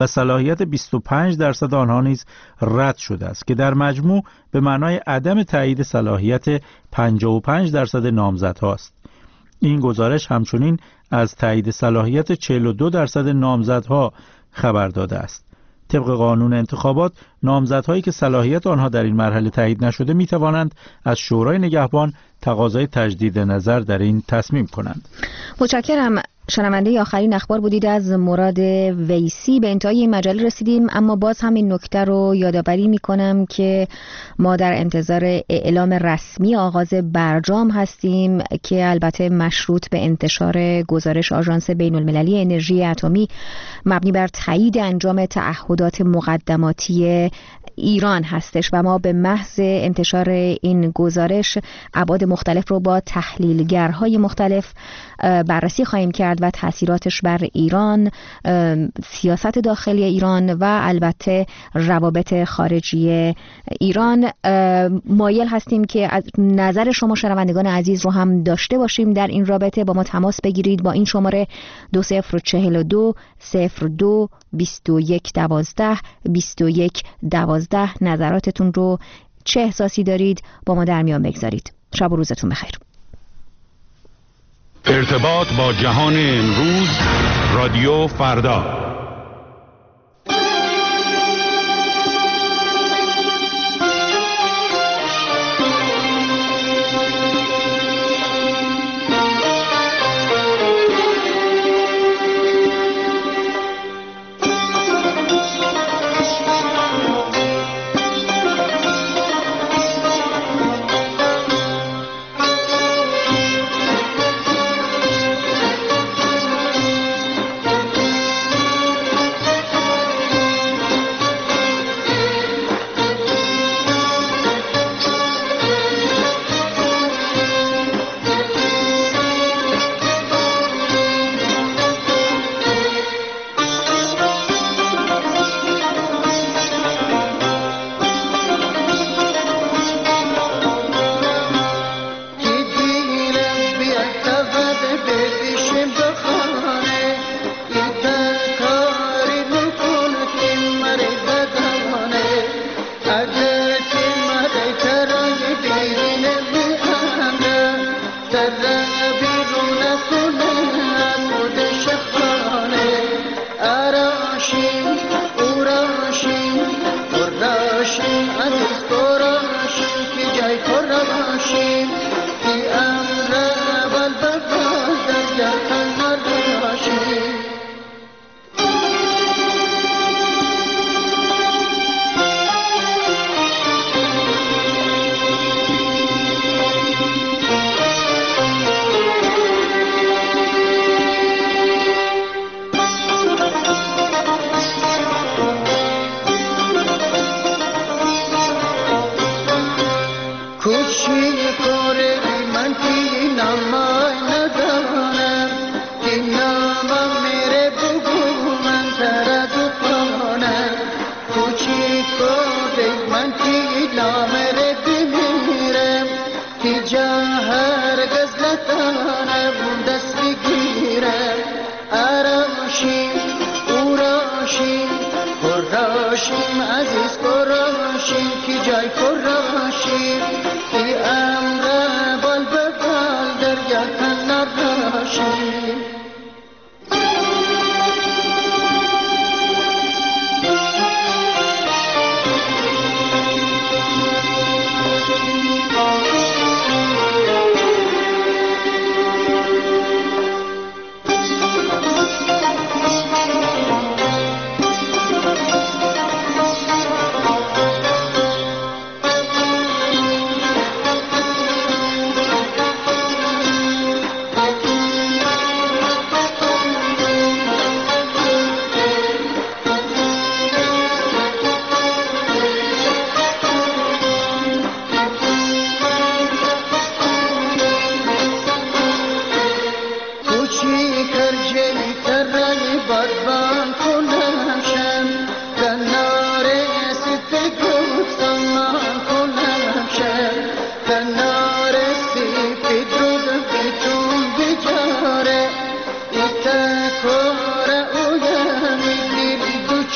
و صلاحیت 25% آنها نیز رد شده است که در مجموع به معنای عدم تایید صلاحیت 55% نامزدهاست. این گزارش همچنین از تایید صلاحیت 42% نامزدها خبر داده است. طبق قانون انتخابات، نامزدهایی که صلاحیت آنها در این مرحله تایید نشده می توانند از شورای نگهبان تقاضای تجدید نظر در این تصمیم کنند. متشکرم. شنونده آخرین اخبار بودید از مراد ویسی. به انتهای این مجله رسیدیم، اما باز هم این نکته رو یادآوری می‌کنم که ما در انتظار اعلام رسمی آغاز برجام هستیم که البته مشروط به انتشار گزارش آژانس بین‌المللی انرژی اتمی مبنی بر تایید انجام تعهدات مقدماتی ایران هستش و ما به محض انتشار این گزارش ابعاد مختلف رو با تحلیلگرهای مختلف بررسی خواهیم کرد و تأثیراتش بر ایران، سیاست داخلی ایران و البته روابط خارجی ایران. مایل هستیم که از نظر شما شنوندگان عزیز رو هم داشته باشیم در این رابطه. با ما تماس بگیرید با این شماره 2042 02 21 12 21 12. نظراتتون رو چه احساسی دارید با ما در میان بگذارید. شب و روزتون بخیر. ارتباط با جهان امروز، رادیو فردا.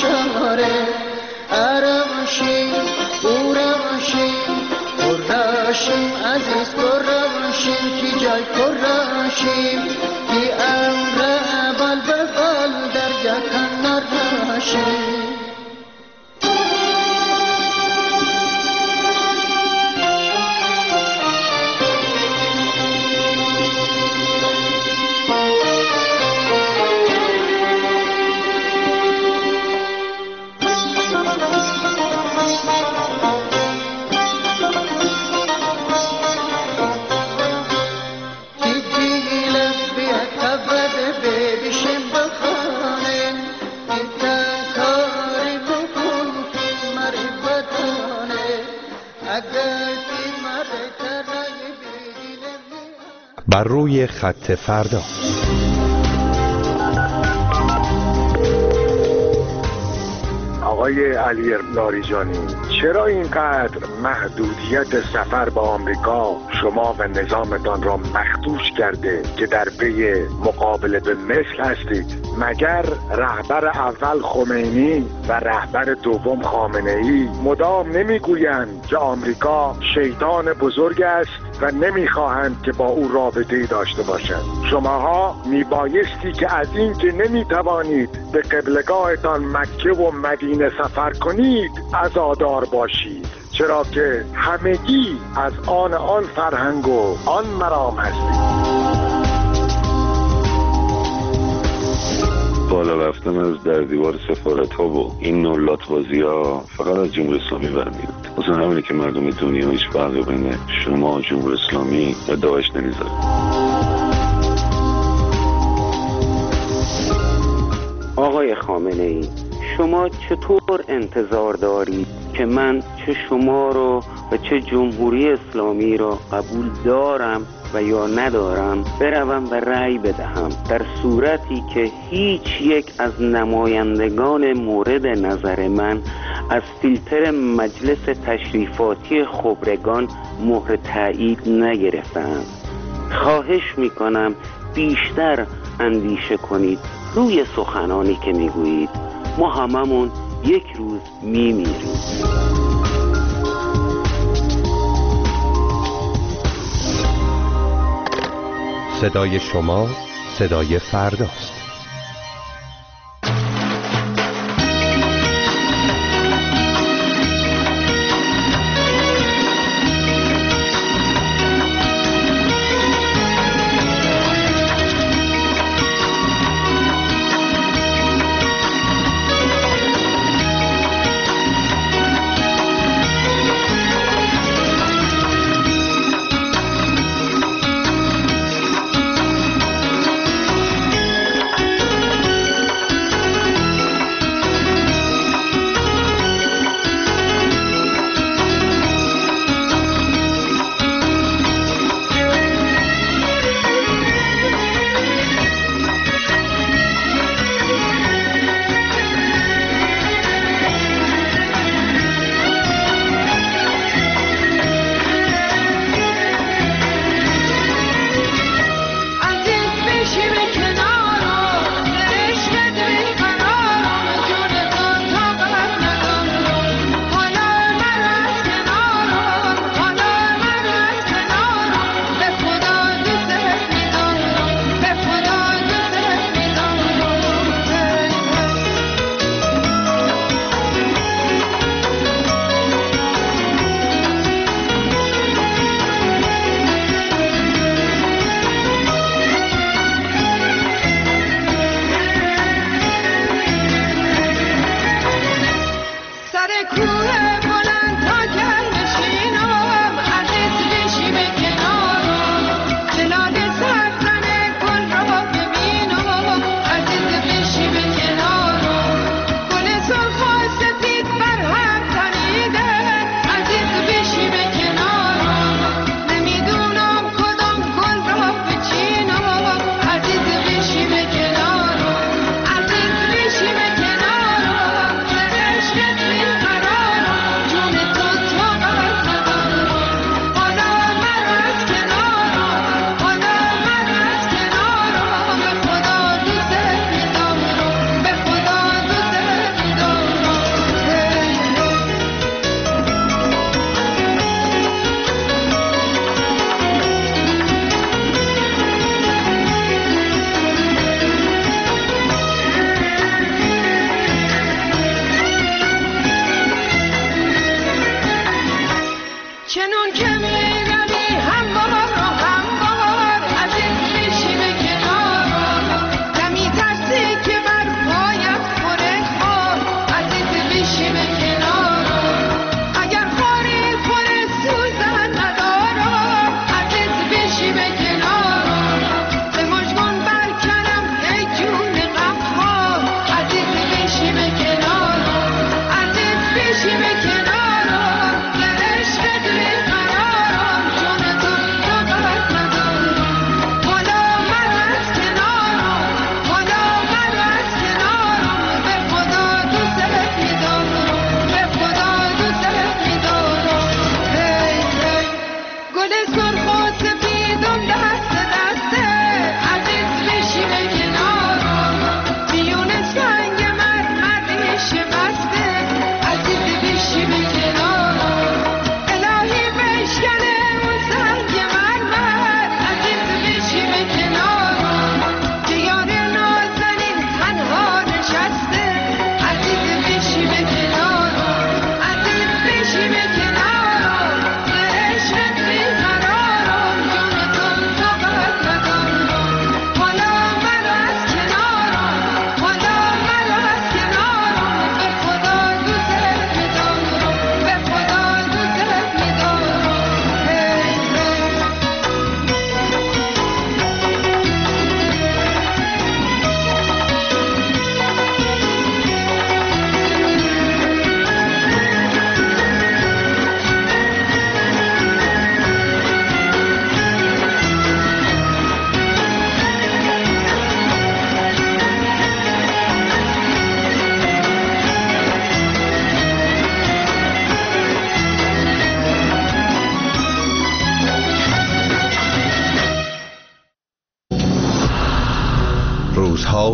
شاره ارمشی اورمشی قرشیم عزیز قرشیم کی جای قرشیم کی امر بال به بال در گکن نرشیم بر روی خط فردا. آقای علی لاریجانی، چرا اینقدر محدودیت سفر به آمریکا شما و نظامتان را مخدوش کرده که در پی مقابله به مثل هستید؟ مگر رهبر اول خمینی و رهبر دوم خامنه‌ای مدام نمیگویند که آمریکا شیطان بزرگ است و نمیخواهند که با او رابطه‌ای داشته باشند؟ شماها میبایستی که از این که نمیتوانید به قبلگاهتان مکه و مدینه سفر کنید عزادار باشید، چرا که همگی از آن فرهنگ و آن مرام هستید. بالا رفتن از در دیوار سفارت ها و این نوع لاتبازی ها فقط از جمهوری اسلامی برمیاد. اصلا همینه که مردم دنیا هیچ فرقی بین شما جمهوری اسلامی و داعش نمیذاره. آقای خامنه ای، شما چطور انتظار دارید که من چه شما رو و چه جمهوری اسلامی رو قبول دارم و یا ندارم بروم و رأی بدهم، در صورتی که هیچ یک از نمایندگان مورد نظر من از فیلتر مجلس تشریفاتی خبرگان مهر تایید نگرفتند؟ خواهش میکنم بیشتر اندیشه کنید روی سخنانی که میگویید. ما هممون یک روز میمیریم. صدای شما صدای فرداست.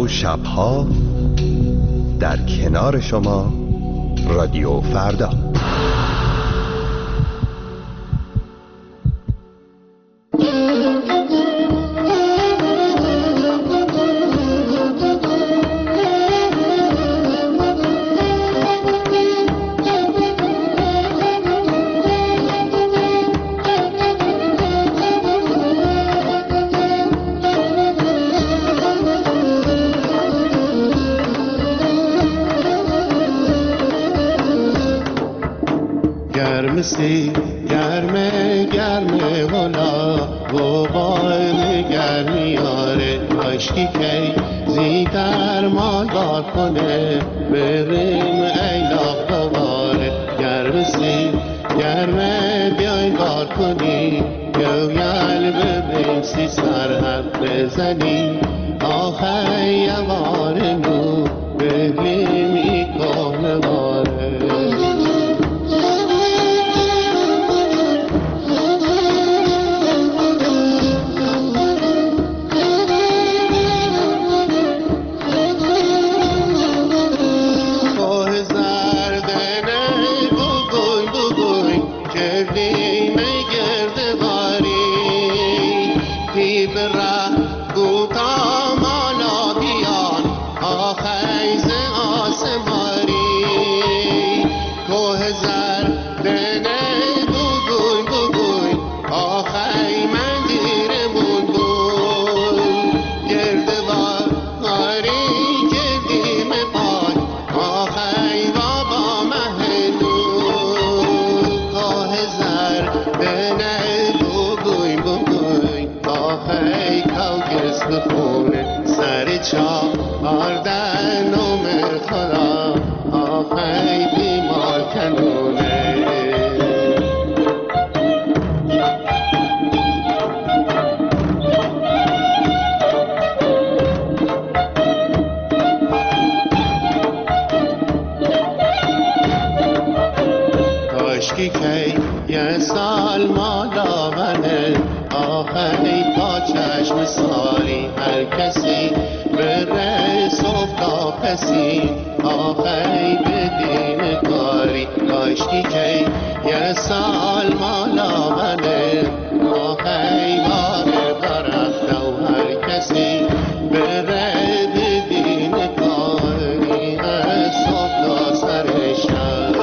روزها و شبها در کنار شما رادیو فردا. گرمه گرمه والا و باید گرمی آره کاشکی که زیدر مالدار کنه بریم ایلاق دواره. گرمه بیای دار کنی گویل ببین سی سرحد بزنی آخه یواره نو ببین ای کهنه واره. یه سال مالا منه آخری تا چشم ساری هر کسی بره صبح تا پسی آخری بدین کاری کاشکی که یه سال مالا منه آخری باره برفته و هر کسی بره بدین کاری از صبح تا سر شب.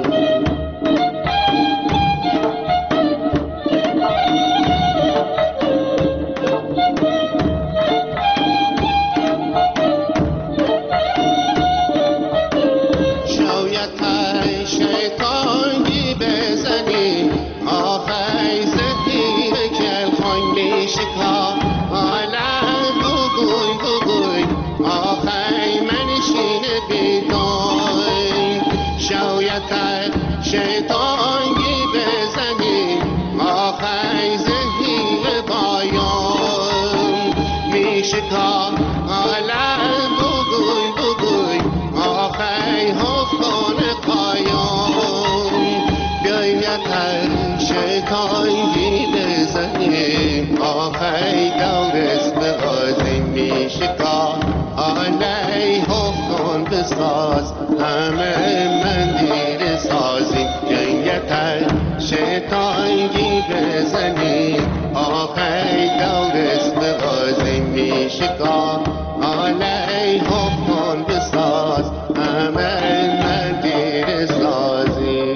همه مندیر سازی جنگتر شیطانگی بزنی آخی دورست بغازی میشکا علی حکم بساز همه مندیر سازی.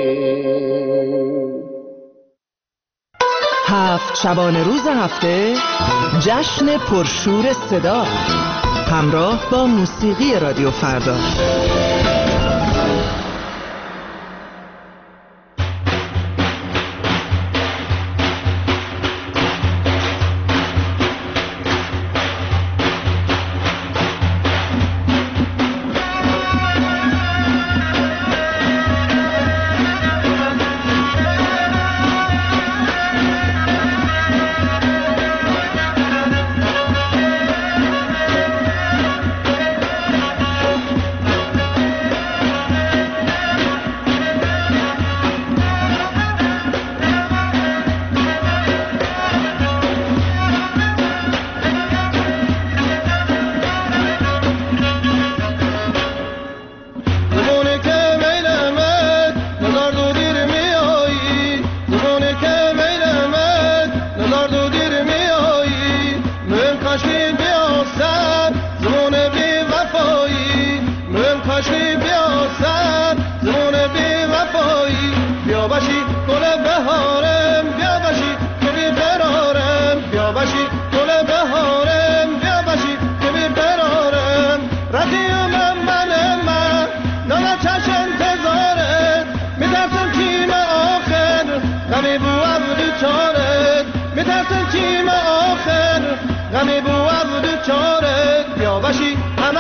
7 شبانه روز هفته جشن پرشور صدا همراه با موسیقی رادیو فردا.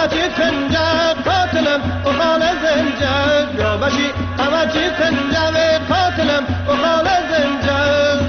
همه چی خنجر قاتلم و خال زنجر بیا باشی همه چی خنجر قاتلم و خال زنجر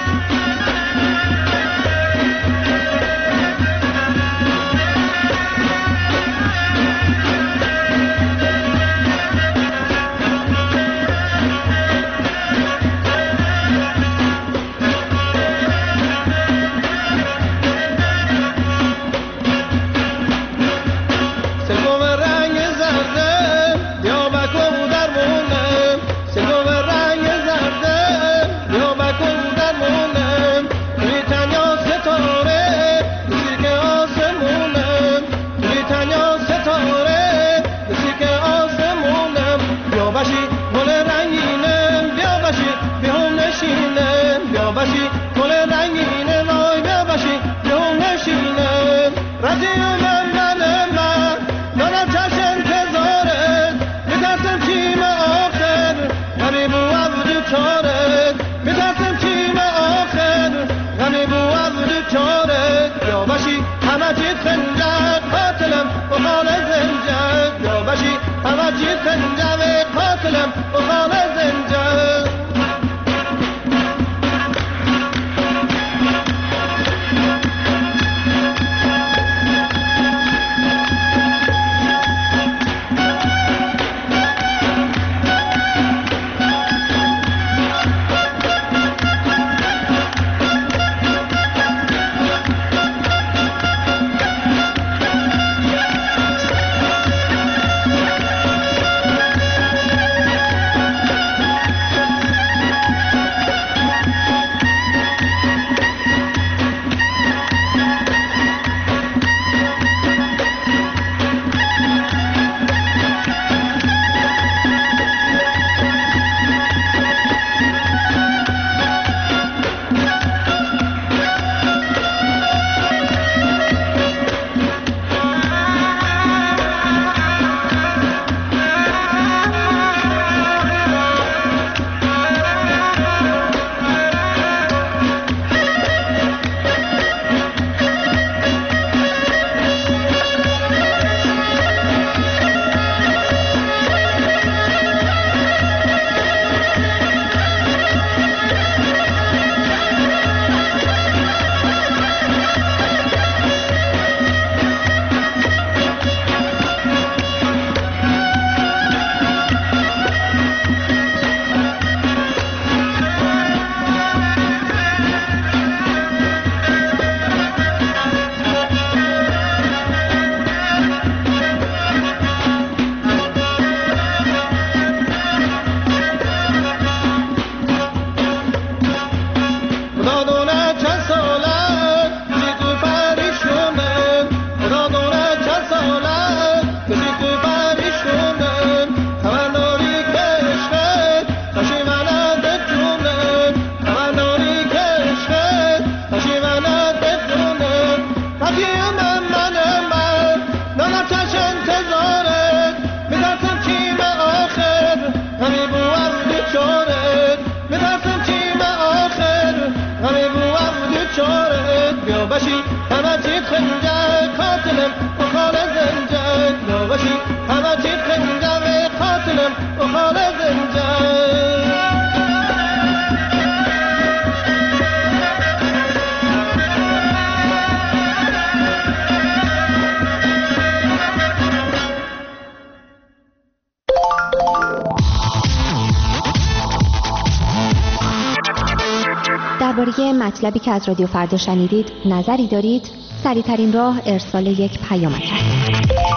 درباره مطلبی که از رادیو فردا شنیدید نظری دارید؟ سریع‌ترین راه ارسال یک پیامک است.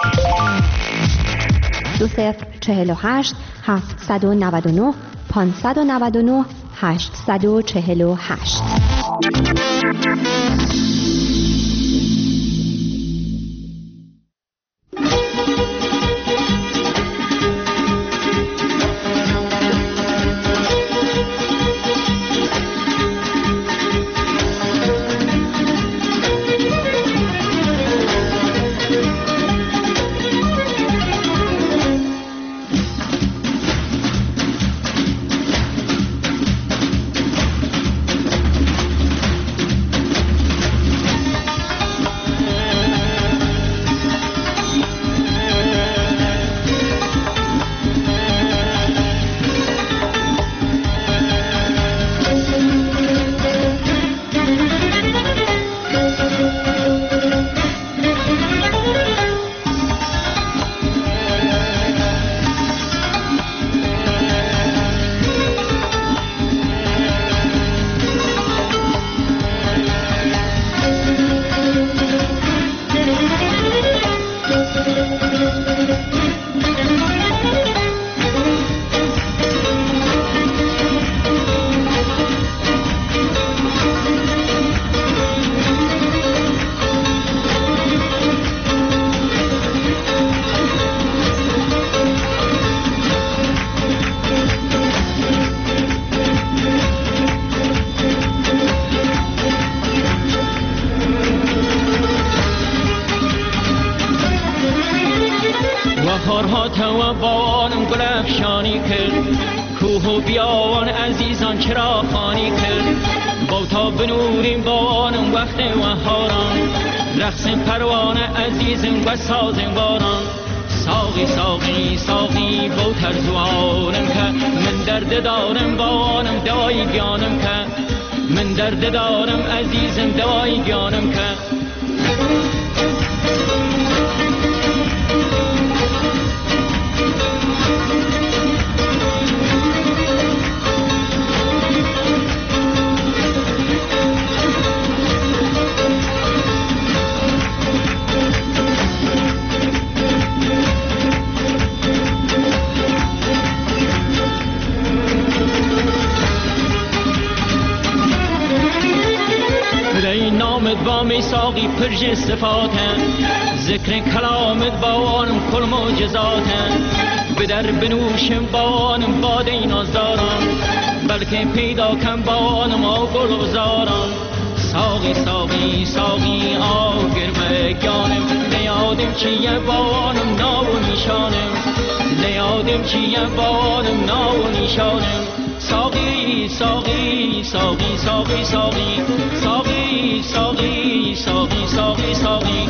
2048 799 599 848. تو بانم گل افشانی کرد، کوه و بیابان عزیزان چرا خانی کرد. با تا بنوریم بانم وقت وهاران، رقص پروانه عزیزم و سازم باران. ساقی ساقی ساقی با ترزوانم که من درد دارم بانم دوای گیانم که من درد دارم عزیزم دوای گیانم که. با می ساقی پرج صفاتن، ذکر کلامت با آنم کل معجزاتن. به در بنوشم با آنم باده نازداران، بلکه پیدا کن با آنم آگل بزاران. ساقی ساقی ساقی آگر بگانم، نیادم چیه با آنم ناو نیشانم، نیادم چیه با آنم ناو نیشانم. ساقی ساقی ساقی ساقی ساقی ساقی ساقی ساقی ساقی ساقی.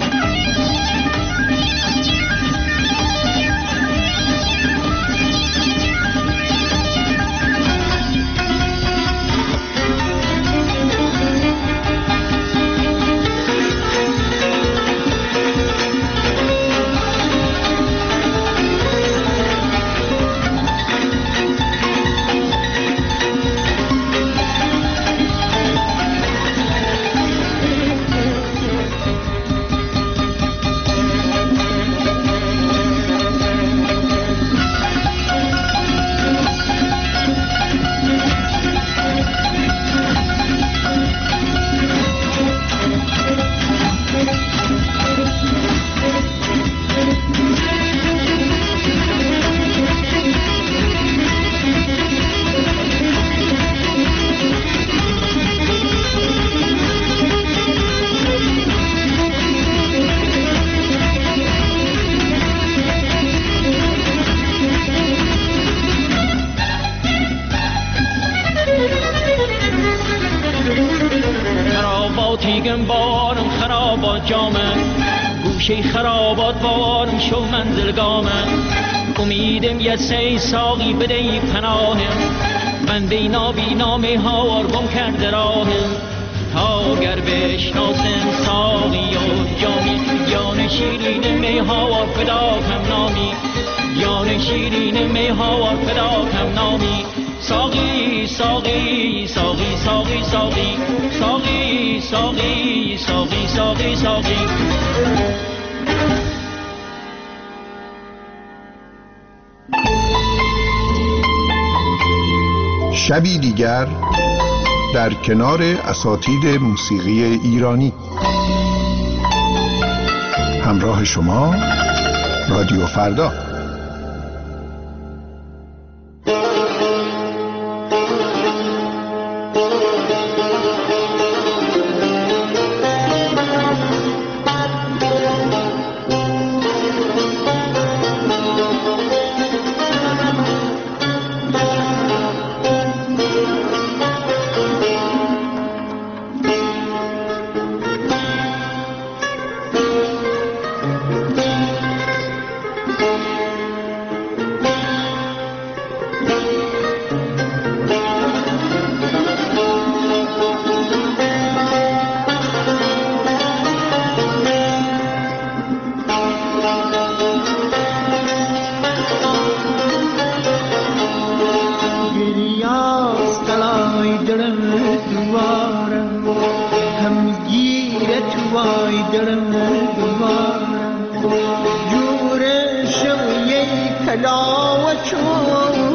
خراباتیگم بارم خرابات جامم، گوشه خرابات بارم شو منزلگامم. امیدم یه سی ساقی بده پناهم، بنده نابینا هوار گم کرده راهم. تا گر بشناسم ساقی و جامی، جان شیرین می هوار فدا کم نامی، جان شیرین می هوار فدا کم نامی. ساقی ساقی ساقی ساقی ساقی ساقی ساقی ساقی ساقی ساقی. شبی دیگر در کنار اساتید موسیقی ایرانی. همراه شما رادیو فردا. جور شوی کلا و چون